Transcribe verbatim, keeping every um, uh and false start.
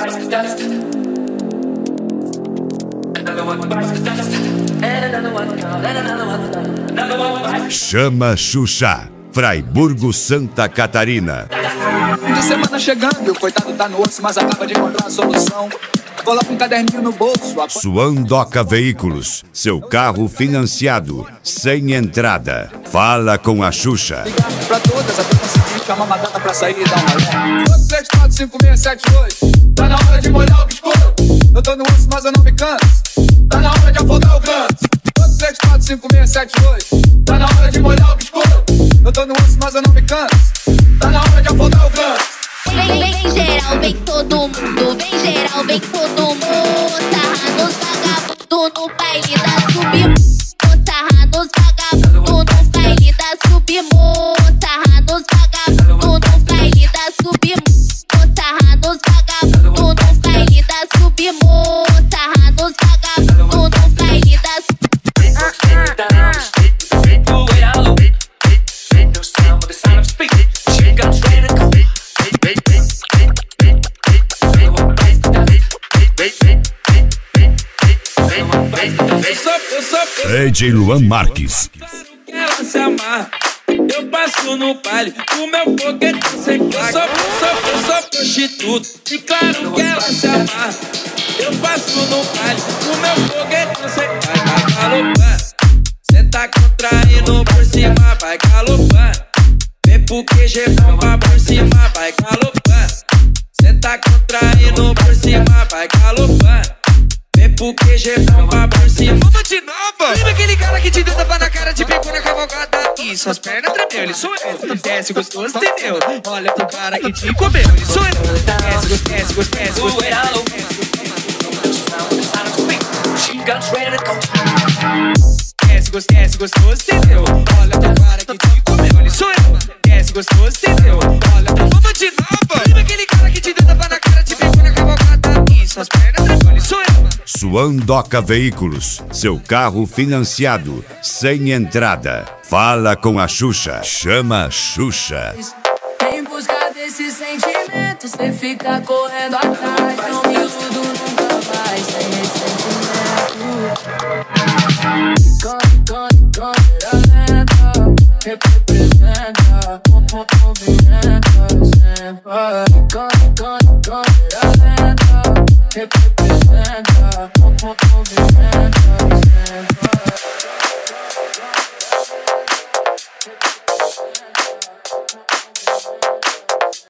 bites the dust. Another one bites the dust. And another one, and another one, another one bites. Chama Xuxa, Fraiburgo, Santa Catarina. Fim de semana chegando, o coitado tá no osso, mas acaba de encontrar a solução. Coloca um caderninho no bolso. Suandoca Veículos, seu carro financiado, sem entrada. Fala com a Xuxa. Ligar pra todas até conseguir chamar uma data pra sair e dar uma olhada. três, quatro, cinco, seis, sete, oito. Tá na hora de molhar o biscoito. Eu tô no osso, mas eu não me canso. Tá na hora de afundar o canto. três, quatro, cinco, seis, sete, oito. Tá na hora de molhar o biscoito. Eu tô no osso, mas eu não me canso. Tá na hora de afundar o canto. Vem, vem geral, vem todo mundo. Vem geral, vem todo mundo. Sarra nos vagabundos no baile da subimos. Sarra nos vagabundos no baile da subimos. Sarra nos vagabundos no baile da subimos. Sarra nos vagabundos no baile da subimos. Sarra nos vagabundos no baile da D J Luan Marques. Ela se amarra, eu passo no baile, o meu foguete sem placa. Eu sou, eu sou, eu sou prostituta, e claro que ela se amarra. Eu passo no baile, o meu foguete sem placa. Vai galopando, cê tá contraindo por cima, vai galopando. Vem pro Q G bomba por cima, vai galopando. Cê tá contraindo por cima, vai galopando. Vem pro Q G bomba por cima. Vamos de novo! Lembra aquele cara que te deu tapa na cara, te pegou na cavalgada e suas pernas tremeu, ele sou eu. Desce gostoso, entendeu? Olha pro cara que te comeu, ele sou eu. Desce gostoso, desce gostoso, desce gostoso. Desce gostoso, desce gostoso, entendeu? Olha pro cara que te comeu, ele sou eu. Desce gostoso, entendeu? Olha pro... Vamos de novo! Lembra aquele cara que te deu tapa na cara, te pegou na cavalgada e suas pernas tremeu, ele sou eu. Suandoca Veículos, seu carro financiado, sem entrada. Fala com a Xuxa, chama Xuxa. Em busca desses sentimentos, cê fica correndo atrás. Não me iludo, nunca vai sem ressentimento. Cante, cante, câmera lenta, representa, movimenta.